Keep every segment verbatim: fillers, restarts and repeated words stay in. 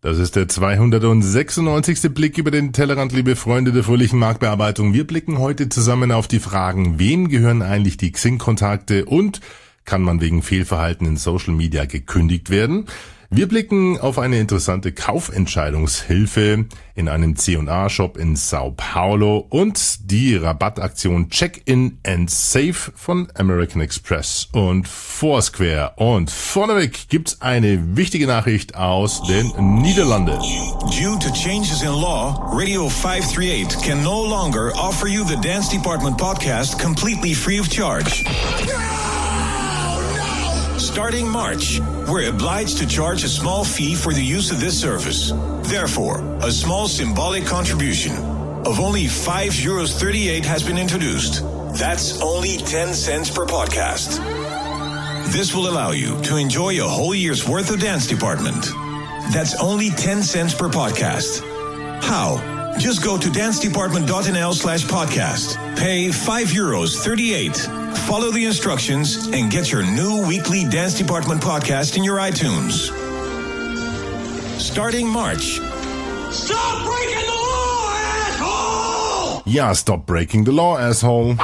Das ist der zweihundertsechsundneunzigste Blick über den Tellerrand, liebe Freunde der fröhlichen Marktbearbeitung. Wir blicken heute zusammen auf die Fragen, wem gehören eigentlich die Xing-Kontakte und kann man wegen Fehlverhalten in Social Media gekündigt werden? Wir blicken auf eine interessante Kaufentscheidungshilfe in einem C und A-Shop in Sao Paulo und die Rabattaktion Check-in and Save von American Express und Foursquare. Und vorneweg gibt's eine wichtige Nachricht aus den Niederlanden. Due to changes in law, Radio five thirty-eight can no longer offer you the Dance Department podcast completely free of charge. Starting March, we're obliged to charge a small fee for the use of this service. Therefore, a small symbolic contribution of only five euros thirty-eight has been introduced. That's only ten cents per podcast. This will allow you to enjoy a whole year's worth of Dance Department. That's only ten cents per podcast. How? Just go to dancedepartment.nl slash podcast. Pay five euros thirty-eight. Follow the instructions and get your new weekly Dance Department podcast in your iTunes. Starting March. Stop breaking the law, asshole! Ja, stop breaking the law, asshole.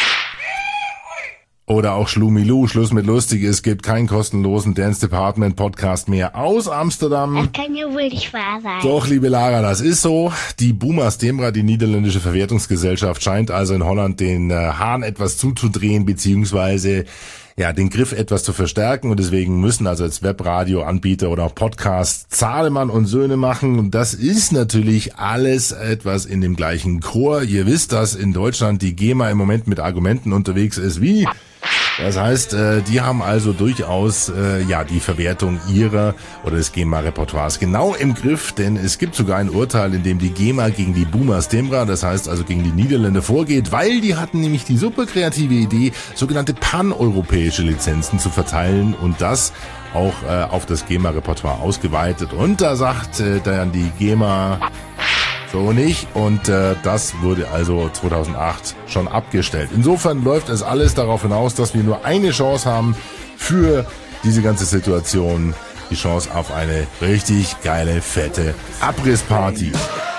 Oder auch Schlumilu, Schluss mit lustig, es gibt keinen kostenlosen Dance Department Podcast mehr aus Amsterdam. Das kann ja wohl nicht wahr sein. Doch, liebe Lara, das ist so. Die Buma Stemra, die niederländische Verwertungsgesellschaft, scheint also in Holland den äh, Hahn etwas zuzudrehen, beziehungsweise ja den Griff etwas zu verstärken. Und deswegen müssen also als Webradioanbieter oder auch Podcast Zahlemann und Söhne machen. Und das ist natürlich alles etwas in dem gleichen Chor. Ihr wisst, dass in Deutschland die GEMA im Moment mit Argumenten unterwegs ist wie... Das heißt, äh, die haben also durchaus äh, ja die Verwertung ihrer oder des GEMA-Repertoires genau im Griff, denn es gibt sogar ein Urteil, in dem die GEMA gegen die Buma Stemra, das heißt also gegen die Niederländer vorgeht, weil die hatten nämlich die super kreative Idee, sogenannte paneuropäische Lizenzen zu verteilen und das auch äh, auf das GEMA-Repertoire ausgeweitet. Und da sagt äh, dann die GEMA... So nicht und äh, das wurde also zweitausendacht schon abgestellt. Insofern läuft es alles darauf hinaus, dass wir nur eine Chance haben für diese ganze Situation. Die Chance auf eine richtig geile, fette Abrissparty.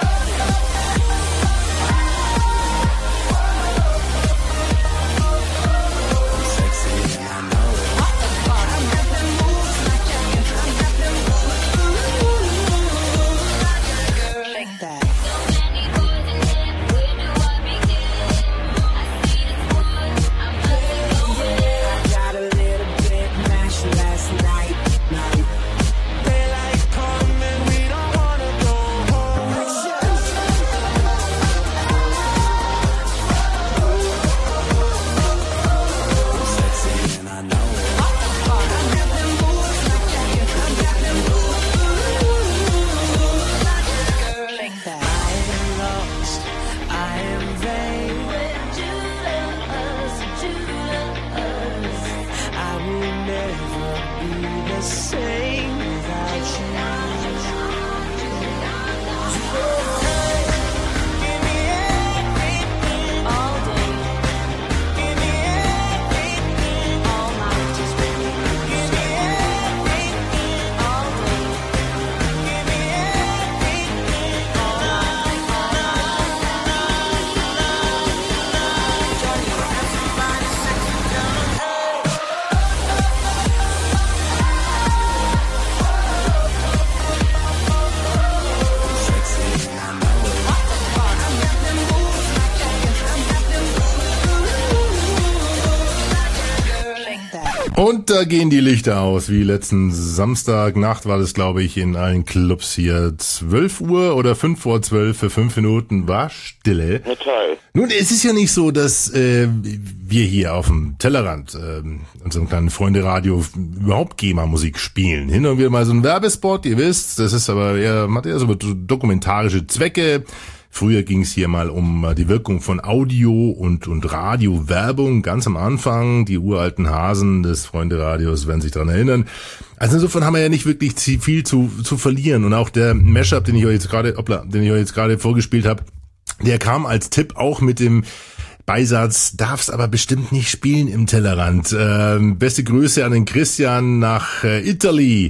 Und da gehen die Lichter aus, wie letzten Samstagnacht war das, glaube ich, in allen Clubs hier. zwölf Uhr oder fünf vor zwölf für fünf Minuten war Stille. Ja, toll. Nun, es ist ja nicht so, dass äh, wir hier auf dem Tellerrand, äh, unserem kleinen Freunde-Radio, überhaupt GEMA-Musik spielen. Hin und wieder mal so ein Werbespot, ihr wisst, das ist aber eher, hat eher so dokumentarische Zwecke. Früher ging es hier mal um die Wirkung von Audio und und Radiowerbung, ganz am Anfang. Die uralten Hasen des Freunde-Radios werden sich daran erinnern. Also insofern haben wir ja nicht wirklich viel zu zu verlieren. Und auch der Mashup, den ich euch jetzt gerade, hoppla, den ich euch jetzt gerade vorgespielt habe, der kam als Tipp auch mit dem Beisatz, darf's aber bestimmt nicht spielen im Tellerrand. Ähm, beste Grüße an den Christian nach äh, Italy.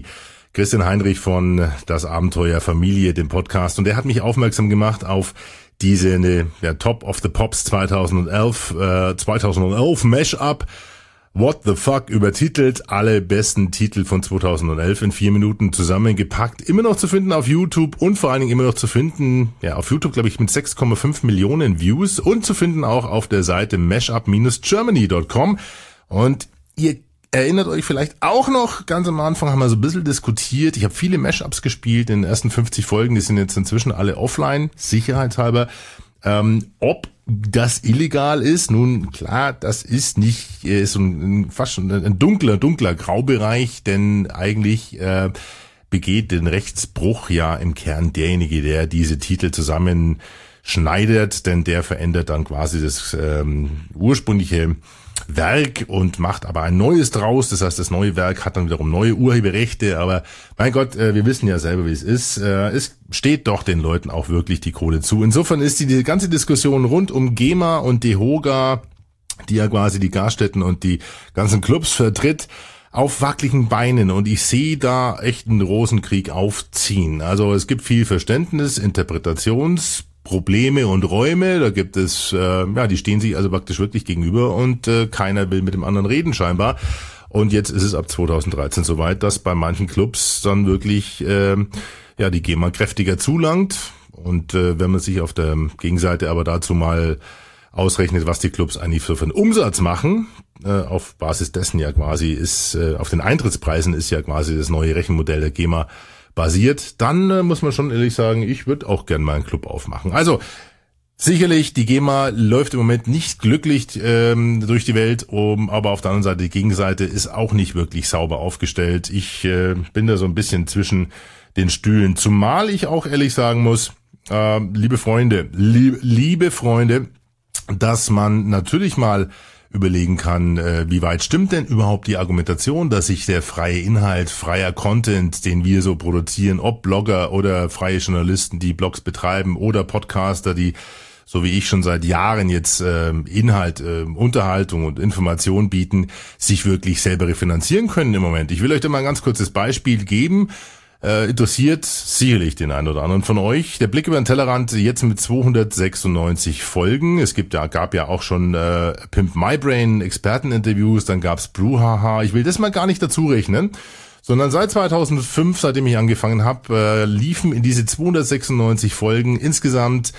Christian Heinrich von Das Abenteuer Familie, dem Podcast. Und der hat mich aufmerksam gemacht auf diese eine, ja, Top of the Pops zweitausendelf, äh, zweitausendelf Mashup. What the Fuck übertitelt, alle besten Titel von zweitausendelf in vier Minuten zusammengepackt. Immer noch zu finden auf YouTube und vor allen Dingen immer noch zu finden, ja, auf YouTube glaube ich mit sechs Komma fünf Millionen Views und zu finden auch auf der Seite mashup Bindestrich germany Punkt com. Und ihr erinnert euch vielleicht auch noch, ganz am Anfang haben wir so ein bisschen diskutiert. Ich habe viele Mashups gespielt in den ersten fünfzig Folgen, die sind jetzt inzwischen alle offline, sicherheitshalber. Ähm, ob das illegal ist, nun klar, das ist nicht, ist ein, fast schon ein dunkler, dunkler Graubereich, denn eigentlich äh, begeht den Rechtsbruch ja im Kern derjenige, der diese Titel zusammenschneidet, denn der verändert dann quasi das ähm, ursprüngliche Werk und macht aber ein neues draus. Das heißt, das neue Werk hat dann wiederum neue Urheberrechte. Aber mein Gott, äh, wir wissen ja selber, wie es ist. Äh, es steht doch den Leuten auch wirklich die Kohle zu. Insofern ist die, die ganze Diskussion rund um GEMA und DEHOGA, die ja quasi die Gaststätten und die ganzen Clubs vertritt, auf wackeligen Beinen. Und ich sehe da echt einen Rosenkrieg aufziehen. Also es gibt viel Verständnis, Interpretations Probleme und Räume, da gibt es, äh, ja, die stehen sich also praktisch wirklich gegenüber und äh, keiner will mit dem anderen reden scheinbar. Und jetzt ist es ab zweitausenddreizehn soweit, dass bei manchen Clubs dann wirklich, äh, ja, die GEMA kräftiger zulangt. Und äh, wenn man sich auf der Gegenseite aber dazu mal ausrechnet, was die Clubs eigentlich so für einen Umsatz machen, äh, auf Basis dessen ja quasi ist, äh, auf den Eintrittspreisen ist ja quasi das neue Rechenmodell der GEMA basiert, dann äh, muss man schon ehrlich sagen, ich würde auch gern mal einen Club aufmachen. Also sicherlich, die GEMA läuft im Moment nicht glücklich ähm, durch die Welt, um, aber auf der anderen Seite, die Gegenseite ist auch nicht wirklich sauber aufgestellt. Ich äh, bin da so ein bisschen zwischen den Stühlen, zumal ich auch ehrlich sagen muss, äh, liebe Freunde, lieb, liebe Freunde, dass man natürlich mal überlegen kann, äh, wie weit stimmt denn überhaupt die Argumentation, dass sich der freie Inhalt, freier Content, den wir so produzieren, ob Blogger oder freie Journalisten, die Blogs betreiben oder Podcaster, die so wie ich schon seit Jahren jetzt äh, Inhalt, äh, Unterhaltung und Information bieten, sich wirklich selber refinanzieren können im Moment. Ich will euch da mal ein ganz kurzes Beispiel geben. Äh, interessiert sicherlich den einen oder anderen von euch. Der Blick über den Tellerrand jetzt mit zweihundertsechsundneunzig Folgen. Es gibt ja, gab ja auch schon äh, Pimp My Brain Experteninterviews, dann gab's Brouhaha. Ich will das mal gar nicht dazu rechnen, sondern seit zweitausendfünf, seitdem ich angefangen habe, äh, liefen in diese zweihundertsechsundneunzig Folgen insgesamt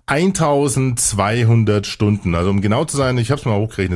eintausendzweihundert Stunden. Also um genau zu sein, ich habe es mal hochgerechnet,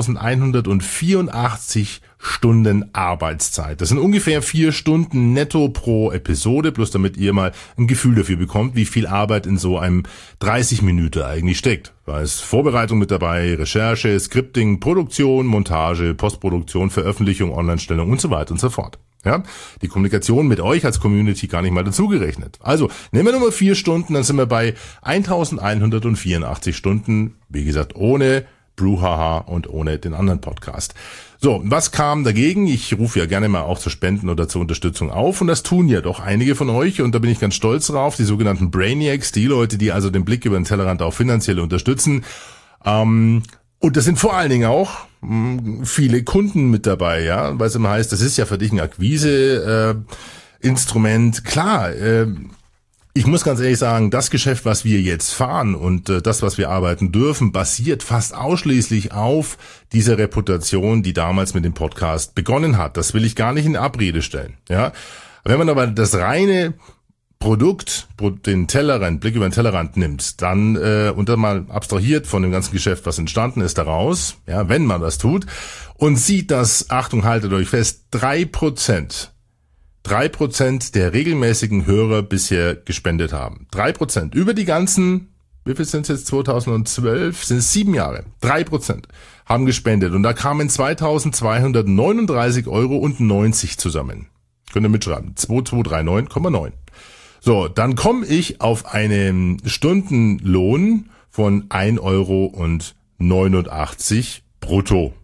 eintausendeinhundertvierundachtzig Stunden Arbeitszeit. Das sind ungefähr vier Stunden netto pro Episode, bloß damit ihr mal ein Gefühl dafür bekommt, wie viel Arbeit in so einem dreißig Minuten eigentlich steckt. Da ist Vorbereitung mit dabei, Recherche, Scripting, Produktion, Montage, Postproduktion, Veröffentlichung, Online-Stellung und so weiter und so fort. Ja, die Kommunikation mit euch als Community gar nicht mal dazugerechnet. Also, nehmen wir nur mal vier Stunden, dann sind wir bei eintausendeinhundertvierundachtzig Stunden, wie gesagt, ohne Brouhaha und ohne den anderen Podcast. So, was kam dagegen? Ich rufe ja gerne mal auch zu Spenden oder zur Unterstützung auf und das tun ja doch einige von euch und da bin ich ganz stolz drauf, die sogenannten Brainiacs, die Leute, die also den Blick über den Tellerrand auch finanziell unterstützen. Ähm, und das sind vor allen Dingen auch mh, viele Kunden mit dabei, ja, weil es immer heißt, das ist ja für dich ein Akquise-Instrument. Äh, Klar, äh, ich muss ganz ehrlich sagen, das Geschäft, was wir jetzt fahren und äh, das, was wir arbeiten dürfen, basiert fast ausschließlich auf dieser Reputation, die damals mit dem Podcast begonnen hat. Das will ich gar nicht in Abrede stellen. Ja, wenn man aber das reine Produkt, den Tellerrand, Blick über den Tellerrand nimmt, dann äh, und dann mal abstrahiert von dem ganzen Geschäft, was entstanden ist daraus, ja, wenn man das tut und sieht, dass, Achtung, haltet euch fest, drei Prozent Drei Prozent der regelmäßigen Hörer bisher gespendet haben. Drei Prozent. Über die ganzen, wie viel sind es jetzt, zweitausendzwölf, sind es sieben Jahre. Drei Prozent haben gespendet. Und da kamen zweitausendzweihundertneununddreißig Euro und neunzig zusammen. Könnt ihr mitschreiben. zweitausendzweihundertneunundneunzig Komma neun. So, dann komme ich auf einen Stundenlohn von ein Euro und neunundachtzig brutto.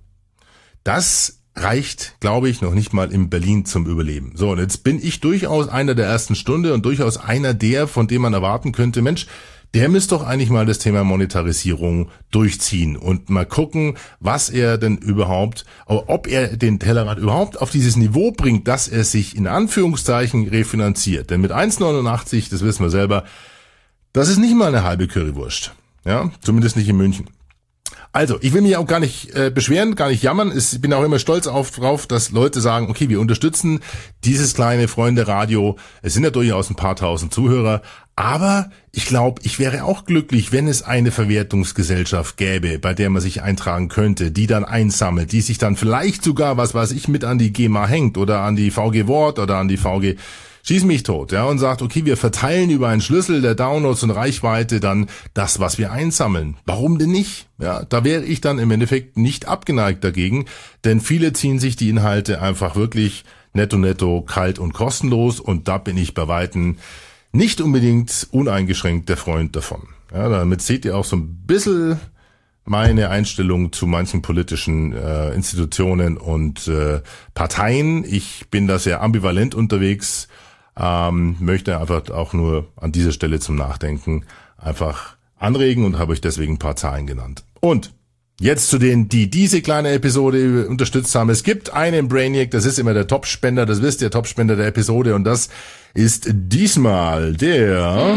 Das reicht, glaube ich, noch nicht mal in Berlin zum Überleben. So, und jetzt bin ich durchaus einer der ersten Stunde und durchaus einer der, von dem man erwarten könnte, Mensch, der müsste doch eigentlich mal das Thema Monetarisierung durchziehen und mal gucken, was er denn überhaupt, ob er den Tellerrand überhaupt auf dieses Niveau bringt, dass er sich in Anführungszeichen refinanziert. Denn mit eins neunundachtzig, das wissen wir selber, das ist nicht mal eine halbe Currywurst. Ja, zumindest nicht in München. Also, ich will mich auch gar nicht äh, beschweren, gar nicht jammern. Ich bin auch immer stolz auf, drauf, dass Leute sagen, okay, wir unterstützen dieses kleine Freunde-Radio. Es sind ja durchaus ein paar tausend Zuhörer. Aber ich glaube, ich wäre auch glücklich, wenn es eine Verwertungsgesellschaft gäbe, bei der man sich eintragen könnte, die dann einsammelt, die sich dann vielleicht sogar, was weiß ich, mit an die GEMA hängt oder an die V G Wort oder an die V G Schieß mich tot, ja, und sagt, okay, wir verteilen über einen Schlüssel der Downloads und Reichweite dann das, was wir einsammeln. Warum denn nicht? Ja, da wäre ich dann im Endeffekt nicht abgeneigt dagegen, denn viele ziehen sich die Inhalte einfach wirklich netto netto, kalt und kostenlos und da bin ich bei Weitem nicht unbedingt uneingeschränkt der Freund davon. Ja, damit seht ihr auch so ein bisschen meine Einstellung zu manchen politischen äh, Institutionen und äh, Parteien. Ich bin da sehr ambivalent unterwegs. Ähm, möchte einfach auch nur an dieser Stelle zum Nachdenken einfach anregen und habe euch deswegen ein paar Zahlen genannt. Und jetzt zu denen, die diese kleine Episode unterstützt haben. Es gibt einen Brainiac, das ist immer der Topspender, das wisst ihr, Topspender der Episode und das ist diesmal der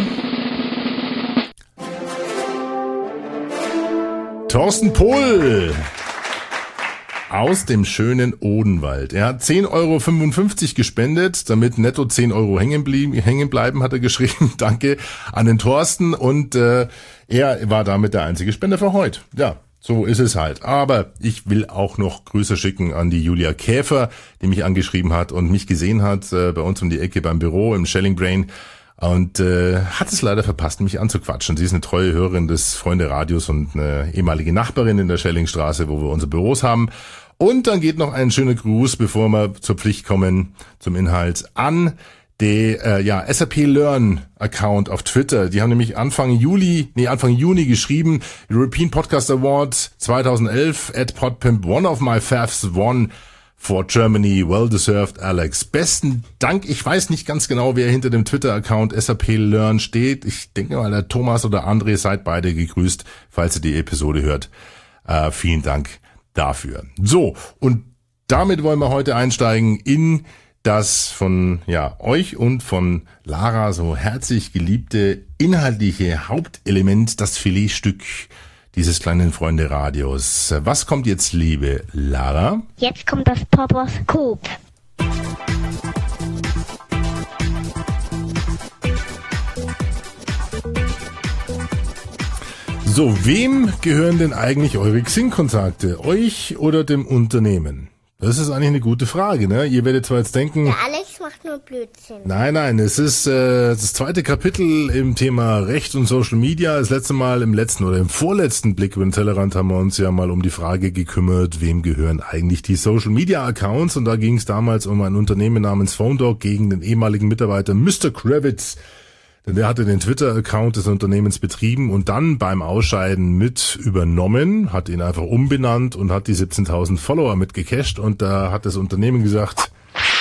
Thorsten Pohl aus dem schönen Odenwald. Er hat zehn Euro fünfundfünfzig gespendet, damit netto zehn Euro hängen bleiben, hängen bleiben, hat er geschrieben. Danke an den Thorsten und äh, er war damit der einzige Spender für heute. Ja, so ist es halt. Aber ich will auch noch Grüße schicken an die Julia Käfer, die mich angeschrieben hat und mich gesehen hat äh, bei uns um die Ecke beim Büro im Schelling Brain. Und äh, hat es leider verpasst, mich anzuquatschen. Sie ist eine treue Hörerin des Freunde-Radios und eine ehemalige Nachbarin in der Schellingstraße, wo wir unsere Büros haben. Und dann geht noch ein schöner Gruß, bevor wir zur Pflicht kommen, zum Inhalt, an die äh, ja, S A P Learn Account auf Twitter. Die haben nämlich Anfang Juli, nee, Anfang Juni geschrieben, European Podcast Award zweitausendelf at Podpimp, one of my faves won for Germany, well deserved, Alex. Besten Dank. Ich weiß nicht ganz genau, wer hinter dem Twitter-Account S A P Learn steht. Ich denke mal, der Thomas oder André, seid beide gegrüßt, falls ihr die Episode hört. Äh, vielen Dank dafür. So, und damit wollen wir heute einsteigen in das von ja euch und von Lara so herzlich geliebte inhaltliche Hauptelement, das Filetstück dieses kleinen Freunde-Radios. Was kommt jetzt, liebe Lara? Jetzt kommt das Poposkop. So, wem gehören denn eigentlich eure Xing-Kontakte? Euch oder dem Unternehmen? Das ist eigentlich eine gute Frage, ne? Ihr werdet zwar jetzt denken... Der Alex macht nur Blödsinn. Nein, nein, es ist äh, das zweite Kapitel im Thema Recht und Social Media. Das letzte Mal im letzten oder im vorletzten Blick über den Tellerrand haben wir uns ja mal um die Frage gekümmert, wem gehören eigentlich die Social Media Accounts? Und da ging es damals um ein Unternehmen namens PhoneDog gegen den ehemaligen Mitarbeiter Mister Kravitz. Denn der hatte den Twitter-Account des Unternehmens betrieben und dann beim Ausscheiden mit übernommen, hat ihn einfach umbenannt und hat die siebzehntausend Follower mitgecached. Und da hat das Unternehmen gesagt,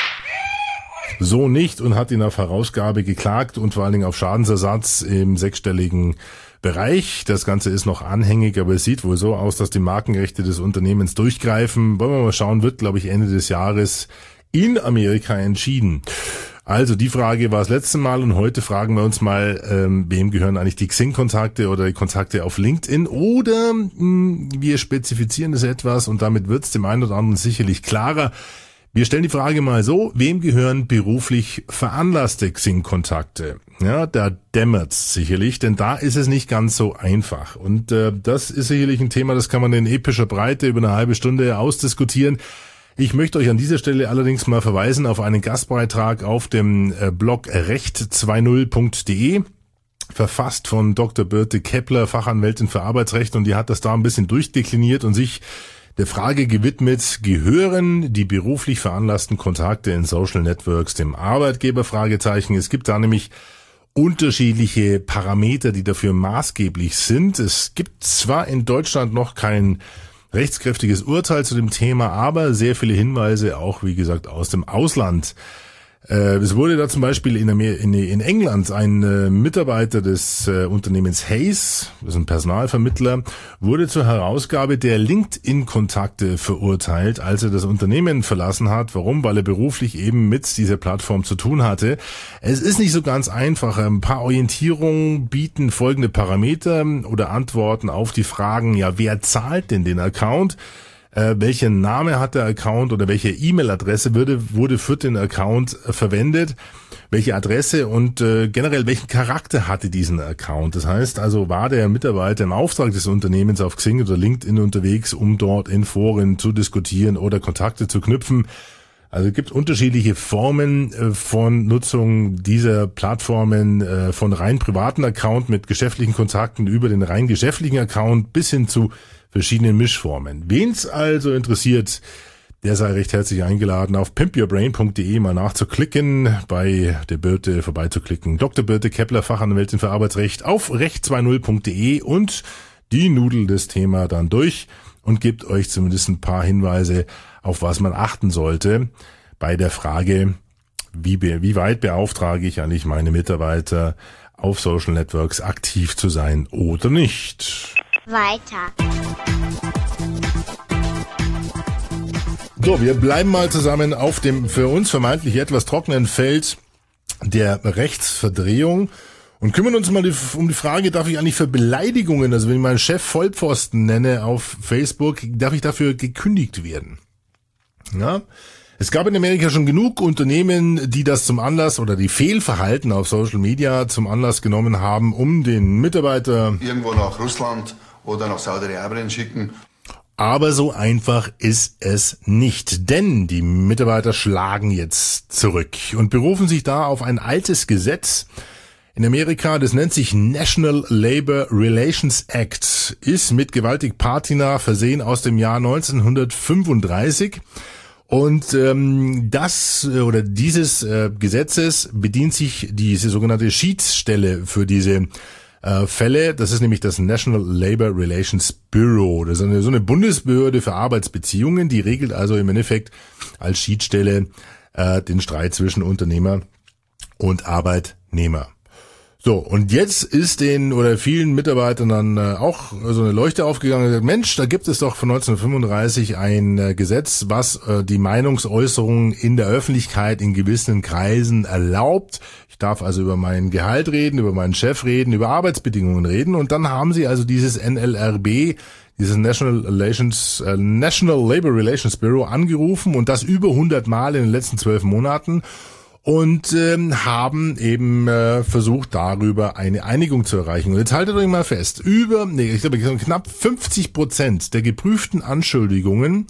so nicht, und hat ihn auf Herausgabe geklagt und vor allen Dingen auf Schadensersatz im sechsstelligen Bereich. Das Ganze ist noch anhängig, aber es sieht wohl so aus, dass die Markenrechte des Unternehmens durchgreifen. Wollen wir mal schauen, wird, glaube ich, Ende des Jahres in Amerika entschieden. Also die Frage war das letzte Mal und heute fragen wir uns mal, ähm, wem gehören eigentlich die Xing-Kontakte oder die Kontakte auf LinkedIn oder mh, wir spezifizieren das etwas und damit wird es dem einen oder anderen sicherlich klarer. Wir stellen die Frage mal so, wem gehören beruflich veranlasste Xing-Kontakte? Ja, da dämmert's sicherlich, denn da ist es nicht ganz so einfach und äh, das ist sicherlich ein Thema, das kann man in epischer Breite über eine halbe Stunde ausdiskutieren. Ich möchte euch an dieser Stelle allerdings mal verweisen auf einen Gastbeitrag auf dem Blog recht zwanzig punkt de, verfasst von Doktor Birte Kepler, Fachanwältin für Arbeitsrecht, und die hat das da ein bisschen durchdekliniert und sich der Frage gewidmet, gehören die beruflich veranlassten Kontakte in Social Networks dem Arbeitgeber? Fragezeichen. Es gibt da nämlich unterschiedliche Parameter, die dafür maßgeblich sind. Es gibt zwar in Deutschland noch kein rechtskräftiges Urteil zu dem Thema, aber sehr viele Hinweise auch, wie gesagt, aus dem Ausland. Es wurde da zum Beispiel in, Amer- in, in England ein äh, Mitarbeiter des äh, Unternehmens Hays, das ist ein Personalvermittler, wurde zur Herausgabe der LinkedIn-Kontakte verurteilt, als er das Unternehmen verlassen hat. Warum? Weil er beruflich eben mit dieser Plattform zu tun hatte. Es ist nicht so ganz einfach. Ein paar Orientierungen bieten folgende Parameter oder Antworten auf die Fragen, ja, wer zahlt denn den Account? Äh, welchen Name hat der Account oder welche E-Mail-Adresse wurde, wurde für den Account äh, verwendet, welche Adresse und äh, generell welchen Charakter hatte diesen Account. Das heißt also, war der Mitarbeiter im Auftrag des Unternehmens auf Xing oder LinkedIn unterwegs, um dort in Foren zu diskutieren oder Kontakte zu knüpfen. Also es gibt unterschiedliche Formen äh, von Nutzung dieser Plattformen, äh, von rein privaten Account mit geschäftlichen Kontakten über den rein geschäftlichen Account bis hin zu verschiedene Mischformen. Wen's also interessiert, der sei recht herzlich eingeladen, auf pimp your brain punkt de mal nachzuklicken, bei der Birte vorbeizuklicken. Doktor Birte Kepler, Fachanwältin für Arbeitsrecht, auf recht zwanzig punkt de und die Nudel das Thema dann durch und gibt euch zumindest ein paar Hinweise, auf was man achten sollte bei der Frage, wie, be- wie weit beauftrage ich eigentlich meine Mitarbeiter, auf Social Networks aktiv zu sein oder nicht. Weiter. So, wir bleiben mal zusammen auf dem für uns vermeintlich etwas trockenen Feld der Rechtsverdrehung und kümmern uns mal um die Frage, darf ich eigentlich für Beleidigungen, also wenn ich meinen Chef Vollpfosten nenne auf Facebook, darf ich dafür gekündigt werden? Ja, es gab in Amerika schon genug Unternehmen, die das zum Anlass oder die Fehlverhalten auf Social Media zum Anlass genommen haben, um den Mitarbeiter irgendwo nach Russland oder nach Saudi-Arabien schicken. Aber so einfach ist es nicht, denn die Mitarbeiter schlagen jetzt zurück und berufen sich da auf ein altes Gesetz in Amerika, das nennt sich National Labor Relations Act, ist mit gewaltig Patina versehen aus dem Jahr neunzehnhundertfünfunddreißig. Und ähm, das oder dieses äh, Gesetzes bedient sich diese sogenannte Schiedsstelle für diese äh, Fälle. Das ist nämlich das National Labor Relations Bureau. Das ist eine, so eine Bundesbehörde für Arbeitsbeziehungen, die regelt also im Endeffekt als Schiedsstelle äh, den Streit zwischen Unternehmer und Arbeitnehmer. So, und jetzt ist den oder vielen Mitarbeitern dann äh, auch so eine Leuchte aufgegangen und gesagt, Mensch, da gibt es doch von neunzehnhundertfünfunddreißig ein äh, Gesetz, was äh, die Meinungsäußerung in der Öffentlichkeit in gewissen Kreisen erlaubt. Ich darf also über mein Gehalt reden, über meinen Chef reden, über Arbeitsbedingungen reden. Und dann haben sie also dieses N L R B, dieses National Relations, äh, National Labor Relations Bureau angerufen und das über hundert Mal in den letzten zwölf Monaten. Und ähm, haben eben äh, versucht, darüber eine Einigung zu erreichen. Und jetzt haltet euch mal fest, über, nee, ich glaube knapp fünfzig Prozent der geprüften Anschuldigungen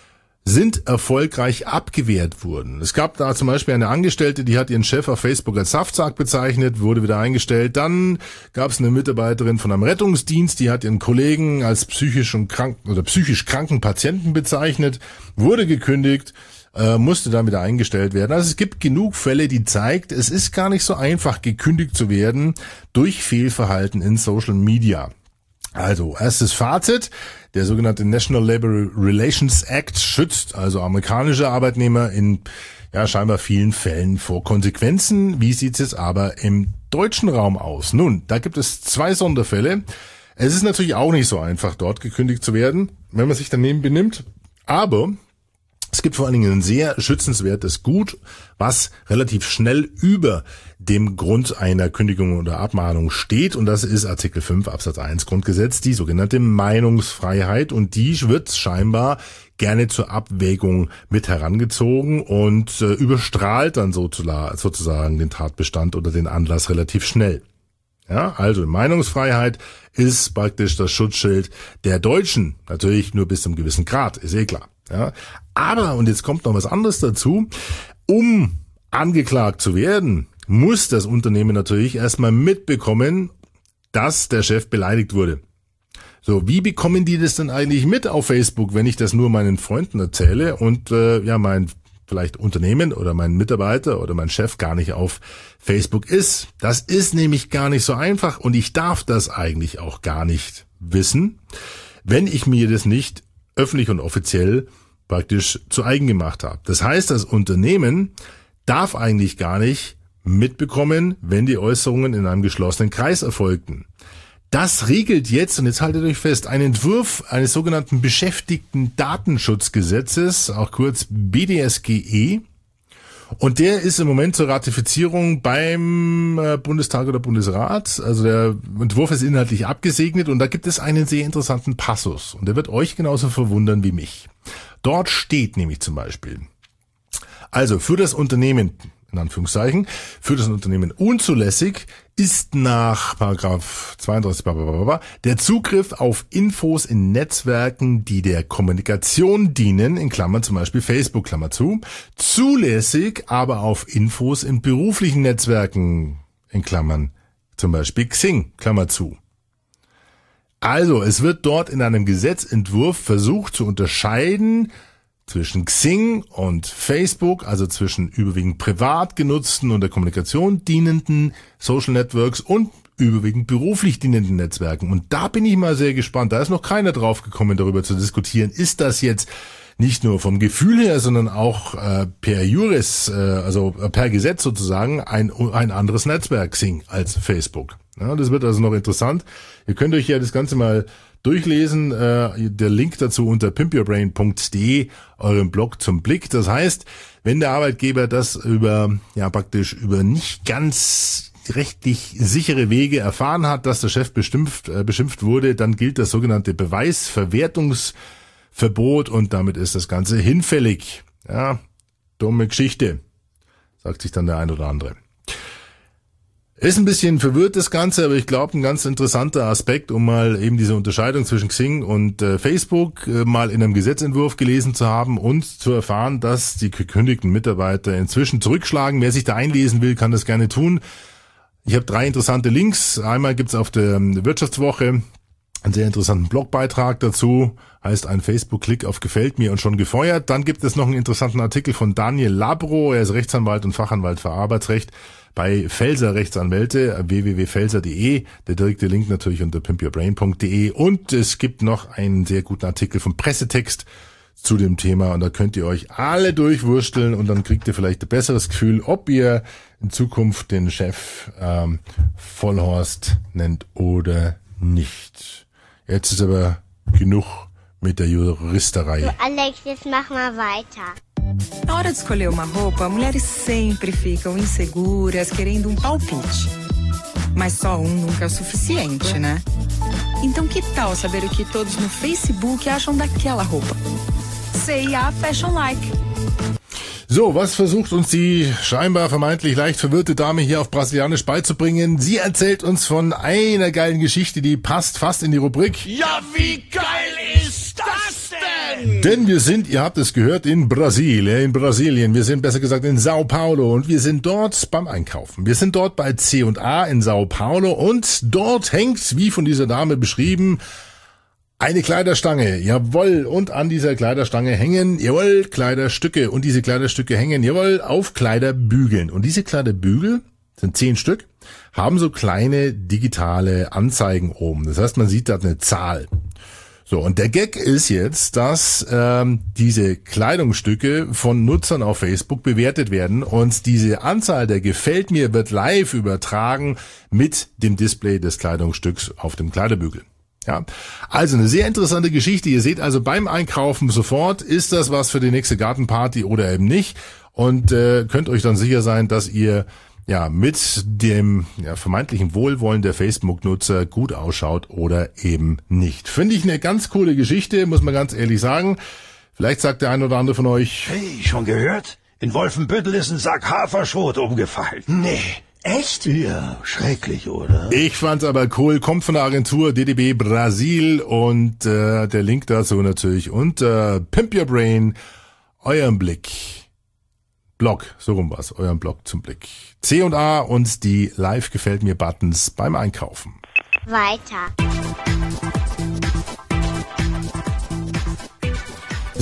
sind erfolgreich abgewehrt worden. Es gab da zum Beispiel eine Angestellte, die hat ihren Chef auf Facebook als Saftsack bezeichnet, wurde wieder eingestellt. Dann gab es eine Mitarbeiterin von einem Rettungsdienst, die hat ihren Kollegen als psychisch und krank oder psychisch kranken Patienten bezeichnet, wurde gekündigt, äh, musste dann wieder eingestellt werden. Also es gibt genug Fälle, die zeigt, es ist gar nicht so einfach, gekündigt zu werden durch Fehlverhalten in Social Media. Also, erstes Fazit, der sogenannte National Labor Relations Act schützt also amerikanische Arbeitnehmer in ja scheinbar vielen Fällen vor Konsequenzen. Wie sieht's jetzt aber im deutschen Raum aus? Nun, da gibt es zwei Sonderfälle. Es ist natürlich auch nicht so einfach, dort gekündigt zu werden, wenn man sich daneben benimmt, aber es gibt vor allen Dingen ein sehr schützenswertes Gut, was relativ schnell über dem Grund einer Kündigung oder Abmahnung steht. Und das ist Artikel fünf Absatz eins Grundgesetz, die sogenannte Meinungsfreiheit. Und die wird scheinbar gerne zur Abwägung mit herangezogen und äh, überstrahlt dann sozusagen den Tatbestand oder den Anlass relativ schnell. Ja, also Meinungsfreiheit ist praktisch das Schutzschild der Deutschen. Natürlich nur bis zum gewissen Grad, ist eh klar. Ja, aber, und jetzt kommt noch was anderes dazu, um angeklagt zu werden, muss das Unternehmen natürlich erstmal mitbekommen, dass der Chef beleidigt wurde. So, wie bekommen die das denn eigentlich mit auf Facebook, wenn ich das nur meinen Freunden erzähle und äh, ja mein vielleicht Unternehmen oder mein Mitarbeiter oder mein Chef gar nicht auf Facebook ist? Das ist nämlich gar nicht so einfach und ich darf das eigentlich auch gar nicht wissen, wenn ich mir das nicht öffentlich und offiziell praktisch zu eigen gemacht habe. Das heißt, das Unternehmen darf eigentlich gar nicht mitbekommen, wenn die Äußerungen in einem geschlossenen Kreis erfolgten. Das regelt jetzt, und jetzt haltet euch fest, ein Entwurf eines sogenannten Beschäftigten-Datenschutzgesetzes, auch kurz B D S G E. Und der ist im Moment zur Ratifizierung beim Bundestag oder Bundesrat. Also der Entwurf ist inhaltlich abgesegnet und da gibt es einen sehr interessanten Passus. Und der wird euch genauso verwundern wie mich. Dort steht nämlich zum Beispiel, also für das Unternehmen, in Anführungszeichen, für das Unternehmen unzulässig ist nach Paragraph zweiunddreißig blablabla, der Zugriff auf Infos in Netzwerken, die der Kommunikation dienen, in Klammern zum Beispiel Facebook, Klammer zu, zulässig aber auf Infos in beruflichen Netzwerken, in Klammern zum Beispiel Xing, Klammer zu. Also, es wird dort in einem Gesetzentwurf versucht zu unterscheiden zwischen Xing und Facebook, also zwischen überwiegend privat genutzten und der Kommunikation dienenden Social Networks und überwiegend beruflich dienenden Netzwerken. Und da bin ich mal sehr gespannt. Da ist noch keiner drauf gekommen, darüber zu diskutieren. Ist das jetzt nicht nur vom Gefühl her, sondern auch äh, per Juris, äh, also äh, per Gesetz sozusagen, ein, ein anderes Netzwerk Xing als Facebook. Ja, das wird also noch interessant. Ihr könnt euch ja das Ganze mal durchlesen, äh, der Link dazu unter pimp your brain punkt de, eurem Blog zum Blick. Das heißt, wenn der Arbeitgeber das über, ja praktisch über nicht ganz rechtlich sichere Wege erfahren hat, dass der Chef beschimpft, äh, beschimpft wurde, dann gilt das sogenannte Beweisverwertungsverbot und damit ist das Ganze hinfällig. Ja, dumme Geschichte, sagt sich dann der ein oder andere. Ist ein bisschen verwirrt das Ganze, aber ich glaube, ein ganz interessanter Aspekt, um mal eben diese Unterscheidung zwischen Xing und äh, Facebook äh, mal in einem Gesetzentwurf gelesen zu haben und zu erfahren, dass die gekündigten Mitarbeiter inzwischen zurückschlagen. Wer sich da einlesen will, kann das gerne tun. Ich habe drei interessante Links. Einmal gibt's auf der Wirtschaftswoche einen sehr interessanten Blogbeitrag dazu, heißt ein Facebook-Klick auf Gefällt mir und schon gefeuert. Dann gibt es noch einen interessanten Artikel von Daniel Labro, er ist Rechtsanwalt und Fachanwalt für Arbeitsrecht bei Felser Rechtsanwälte, w w w punkt felser punkt de, der direkte Link natürlich unter pimp your brain punkt de und es gibt noch einen sehr guten Artikel vom Pressetext zu dem Thema und da könnt ihr euch alle durchwursteln und dann kriegt ihr vielleicht ein besseres Gefühl, ob ihr in Zukunft den Chef ähm, Vollhorst nennt oder nicht. Jetzt ist aber genug mit der Juristerei. Du, Alex, jetzt mach mal weiter. Na hora de escolher uma roupa, mulheres sempre ficam inseguras, querendo um palpite. Mas só um nunca é o suficiente, né? Então que tal saber o que todos no Facebook acham daquela roupa? C e A Fashion Like. So, was versucht uns die scheinbar vermeintlich leicht verwirrte Dame hier auf Brasilianisch beizubringen? Sie erzählt uns von einer geilen Geschichte, die passt fast in die Rubrik. Ja, wie geil ist das denn? Denn wir sind, ihr habt es gehört, in Brasilien, in Brasilien. Wir sind besser gesagt in Sao Paulo und wir sind dort beim Einkaufen. Wir sind dort bei C und A in Sao Paulo und dort hängt, wie von dieser Dame beschrieben, eine Kleiderstange, jawohl, und an dieser Kleiderstange hängen, jawohl, Kleiderstücke und diese Kleiderstücke hängen, jawohl, auf Kleiderbügeln. Und diese Kleiderbügel, sind zehn Stück, haben so kleine digitale Anzeigen oben. Das heißt, man sieht da eine Zahl. So, und der Gag ist jetzt, dass ähm, diese Kleidungsstücke von Nutzern auf Facebook bewertet werden und diese Anzahl der Gefällt mir wird live übertragen mit dem Display des Kleidungsstücks auf dem Kleiderbügel. Ja, also eine sehr interessante Geschichte. Ihr seht also beim Einkaufen sofort, ist das was für die nächste Gartenparty oder eben nicht und äh, könnt euch dann sicher sein, dass ihr ja mit dem ja, vermeintlichen Wohlwollen der Facebook-Nutzer gut ausschaut oder eben nicht. Finde ich eine ganz coole Geschichte, muss man ganz ehrlich sagen. Vielleicht sagt der ein oder andere von euch: Hey, schon gehört? In Wolfenbüttel ist ein Sack Haferschrot umgefallen. Nee. Echt? Ja, schrecklich, oder? Ich fand's aber cool. Kommt von der Agentur D D B Brasil und äh, der Link dazu natürlich unter Pimp Your Brain, euren Blick. Blog, so rum war's, euren Blog zum Blick. C und A und die Live gefällt mir Buttons beim Einkaufen. Weiter.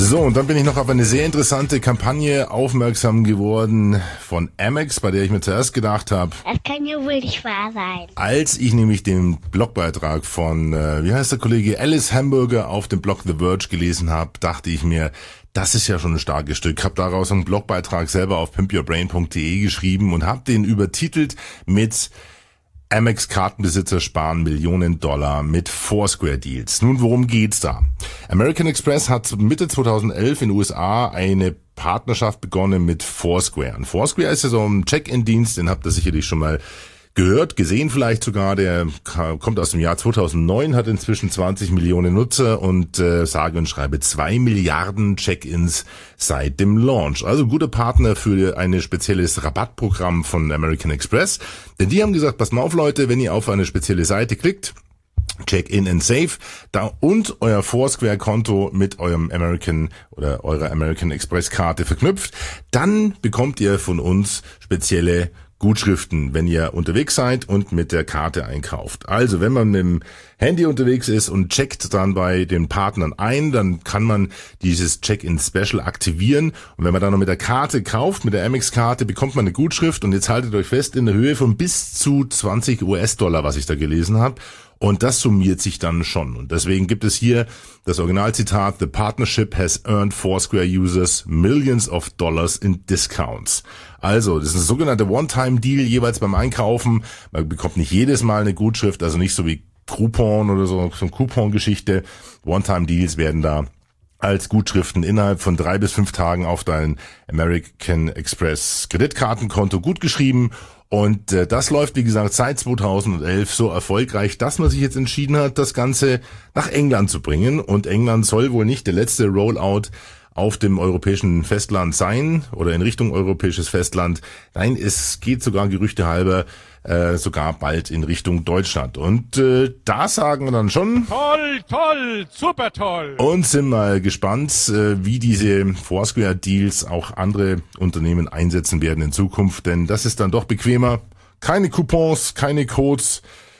So, und dann bin ich noch auf eine sehr interessante Kampagne aufmerksam geworden von Amex, bei der ich mir zuerst gedacht habe, Das kann ja wohl nicht wahr sein. als ich nämlich den Blogbeitrag von, äh, wie heißt der Kollege, Alice Hamburger auf dem Blog The Verge gelesen habe, dachte ich mir, das ist ja schon ein starkes Stück. Habe daraus einen Blogbeitrag selber auf pimp your brain punkt de geschrieben und habe den übertitelt mit Amex-Kartenbesitzer sparen Millionen Dollar mit Foursquare-Deals. Nun, worum geht's da? American Express hat Mitte zweitausendelf in den U S A eine Partnerschaft begonnen mit Foursquare. Und Foursquare ist ja so ein Check-in-Dienst, den habt ihr sicherlich schon mal gehört, gesehen vielleicht sogar. Der kommt aus dem Jahr zweitausendneun, hat inzwischen zwanzig Millionen Nutzer und äh, sage und schreibe zwei Milliarden Check-ins seit dem Launch. Also guter Partner für ein spezielles Rabattprogramm von American Express. Denn die haben gesagt, passt mal auf Leute, wenn ihr auf eine spezielle Seite klickt, Check-in and Save, da und euer Foursquare-Konto mit eurem American oder eurer American Express-Karte verknüpft, dann bekommt ihr von uns spezielle Gutschriften, wenn ihr unterwegs seid und mit der Karte einkauft. Also, wenn man mit dem Handy unterwegs ist und checkt dann bei den Partnern ein, dann kann man dieses Check-in-Special aktivieren. Und wenn man dann noch mit der Karte kauft, mit der Amex-Karte, bekommt man eine Gutschrift. Und jetzt haltet euch fest, in der Höhe von bis zu zwanzig US-Dollar, was ich da gelesen habe. Und das summiert sich dann schon. Und deswegen gibt es hier das Originalzitat: The partnership has earned Foursquare users millions of dollars in discounts. Also, das ist ein sogenannter One-Time-Deal jeweils beim Einkaufen. Man bekommt nicht jedes Mal eine Gutschrift, also nicht so wie Coupon oder so, so eine Coupon-Geschichte. One-Time-Deals werden da als Gutschriften innerhalb von drei bis fünf Tagen auf dein American Express Kreditkartenkonto gutgeschrieben. Und äh, das läuft, wie gesagt, seit zweitausendelf so erfolgreich, dass man sich jetzt entschieden hat, das Ganze nach England zu bringen. Und England soll wohl nicht der letzte Rollout auf dem europäischen Festland sein oder in Richtung europäisches Festland. Nein, es geht sogar Gerüchte halber äh, sogar bald in Richtung Deutschland. Und äh, da sagen wir dann schon... Toll, toll, super toll. Und sind mal gespannt, äh, wie diese Foursquare-Deals auch andere Unternehmen einsetzen werden in Zukunft. Denn das ist dann doch bequemer. Keine Coupons, keine Codes.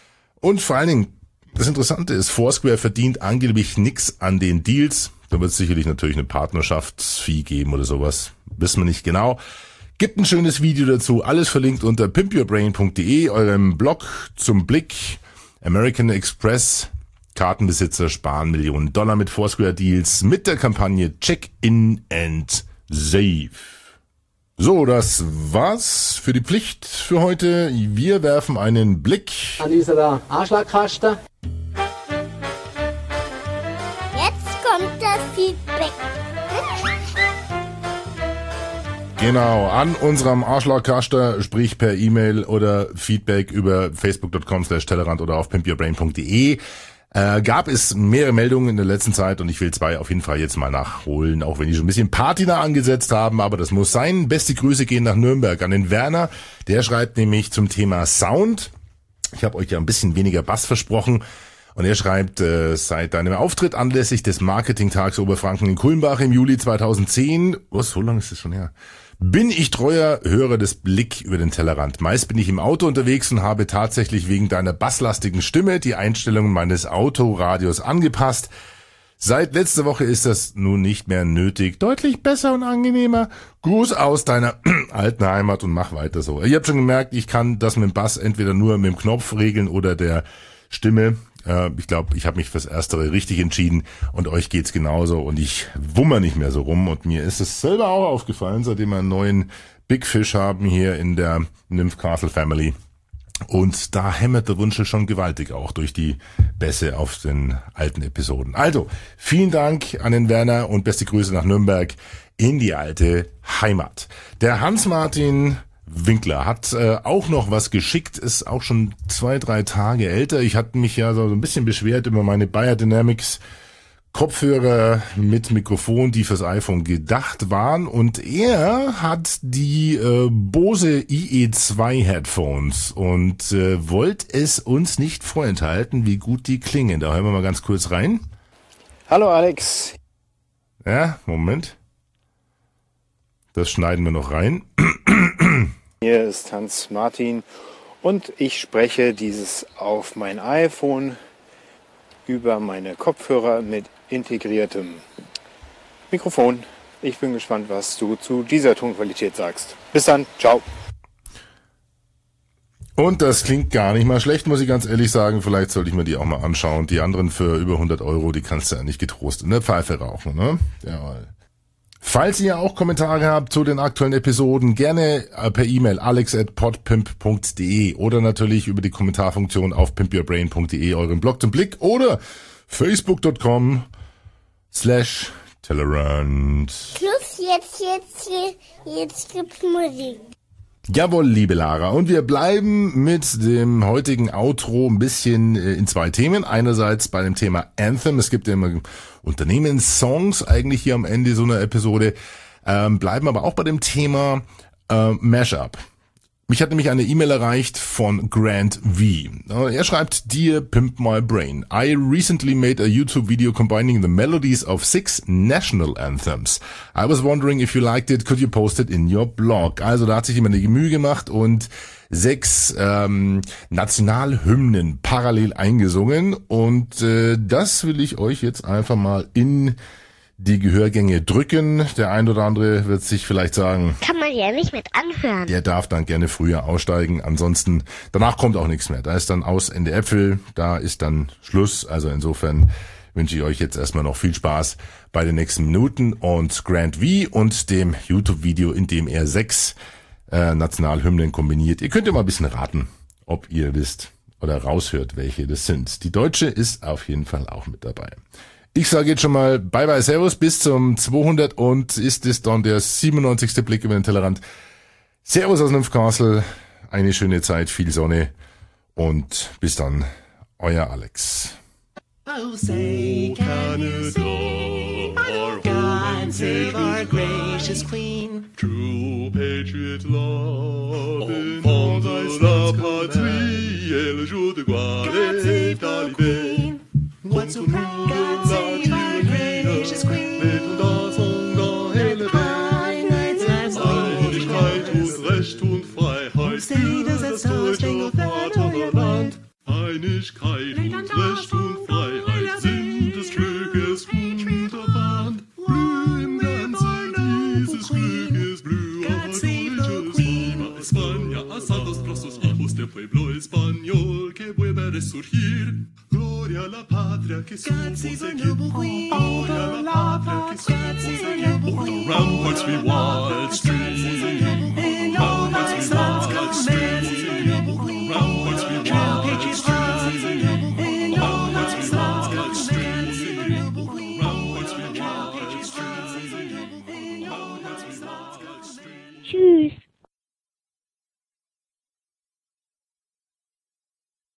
Und vor allen Dingen, das Interessante ist, Foursquare verdient angeblich nichts an den Deals. Da wird es sicherlich natürlich eine Partnerschaftsfee geben oder sowas. Wissen wir nicht genau. Gibt ein schönes Video dazu. Alles verlinkt unter pimp your brain punkt de, eurem Blog zum Blick. American Express Kartenbesitzer sparen Millionen Dollar mit Foursquare Deals mit der Kampagne Check-in and Save. So, das war's für die Pflicht für heute. Wir werfen einen Blick an dieser Anschlagkasten. Kommt das Feedback. Genau, an unserem Arschlochkaster, sprich per E-Mail oder Feedback über facebook punkt com slash Tellerrand oder auf pimp your brain punkt de. Äh, gab es mehrere Meldungen in der letzten Zeit und ich will zwei auf jeden Fall jetzt mal nachholen, auch wenn die schon ein bisschen Patina angesetzt haben, aber das muss sein. Beste Grüße gehen nach Nürnberg an den Werner. Der schreibt nämlich zum Thema Sound. Ich habe euch ja ein bisschen weniger Bass versprochen. Und er schreibt, äh, seit deinem Auftritt anlässlich des Marketingtags Oberfranken in Kulmbach im Juli zweitausendzehn, oh, so lange ist das schon her, bin ich treuer Hörer des Blick über den Tellerrand. Meist bin ich im Auto unterwegs und habe tatsächlich wegen deiner basslastigen Stimme die Einstellungen meines Autoradios angepasst. Seit letzter Woche ist das nun nicht mehr nötig. Deutlich besser und angenehmer. Gruß aus deiner alten Heimat und mach weiter so. Ihr habt schon gemerkt, ich kann das mit dem Bass entweder nur mit dem Knopf regeln oder der Stimme. Ich glaube, ich habe mich fürs Erstere richtig entschieden und euch geht's genauso und ich wummer nicht mehr so rum und mir ist es selber auch aufgefallen, seitdem wir einen neuen Big Fish haben hier in der Nymph Castle Family und da hämmert der Wunschel schon gewaltig auch durch die Bässe auf den alten Episoden. Also, vielen Dank an den Werner und beste Grüße nach Nürnberg in die alte Heimat. Der Hans-Martin Winkler hat äh, auch noch was geschickt, ist auch schon zwei, drei Tage älter. Ich hatte mich ja so ein bisschen beschwert über meine Beyerdynamics Kopfhörer mit Mikrofon, die fürs iPhone gedacht waren. Und er hat die äh, Bose I E zwei Headphones und äh, wollte es uns nicht vorenthalten, wie gut die klingen. Da hören wir mal ganz kurz rein. Hallo Alex. Ja, Moment. Das schneiden wir noch rein. Hier ist Hans Martin und ich spreche dieses auf mein iPhone über meine Kopfhörer mit integriertem Mikrofon. Ich bin gespannt, was du zu dieser Tonqualität sagst. Bis dann, ciao. Und das klingt gar nicht mal schlecht, muss ich ganz ehrlich sagen. Vielleicht sollte ich mir die auch mal anschauen. Die anderen für über hundert Euro, die kannst du ja nicht getrost in der Pfeife rauchen, ne? Jawohl. Falls ihr auch Kommentare habt zu den aktuellen Episoden, gerne per E-Mail alex at podpimp punkt de oder natürlich über die Kommentarfunktion auf pimp your brain punkt de, euren Blog zum Blick, oder facebook punkt com slash Tellerrand. Schluss, jetzt, jetzt, jetzt gibt's Musik. Jawohl, liebe Lara. Und wir bleiben mit dem heutigen Outro ein bisschen in zwei Themen. Einerseits bei dem Thema Anthem. Es gibt ja immer Unternehmenssongs eigentlich hier am Ende so einer Episode. Ähm, bleiben aber auch bei dem Thema äh, Mashup. Mich hat nämlich eine E-Mail erreicht von Grant V. Er schreibt, Dear Pimp My Brain, I recently made a YouTube video combining the melodies of six national anthems. I was wondering if you liked it, could you post it in your blog? Also da hat sich jemand eine Mühe gemacht und sechs ähm, Nationalhymnen parallel eingesungen. Und äh, das will ich euch jetzt einfach mal in die Gehörgänge drücken. Der ein oder andere wird sich vielleicht sagen, kann man ja nicht mit anhören. Der darf dann gerne früher aussteigen. Ansonsten, danach kommt auch nichts mehr. Da ist dann aus Ende Äpfel, da ist dann Schluss. Also insofern wünsche ich euch jetzt erstmal noch viel Spaß bei den nächsten Minuten und Grant V und dem YouTube-Video, in dem er sechs äh, Nationalhymnen kombiniert. Ihr könnt ja mal ein bisschen raten, ob ihr wisst oder raushört, welche das sind. Die deutsche ist auf jeden Fall auch mit dabei. Ich sage jetzt schon mal bye bye, servus, bis zum zweihundert und ist es dann der siebenundneunzigste Blick über den Tellerrand. Servus aus Nymphcastle, eine schöne Zeit, viel Sonne und bis dann, euer Alex. Oh, say, can you sing our God save our gracious Queen? True patriot love in honor la patrie et le jour de gloire et la liberté. What's so proud? God save our gracious Queen. Mit das Hunger hele Einigkeit und Recht und Freiheit für das deutsche Vaterland. Einigkeit und Recht und Freiheit sind des Glückes Wunderband. Blüh im ganzen dieses Glückes, blüh auf Glückes. Viva España, a santos los hijos del pueblo español que vuelve a resurgir. Gloria a la patria que somos aquí. Gloria a la patria que somos aquí. On the ramparts we watch.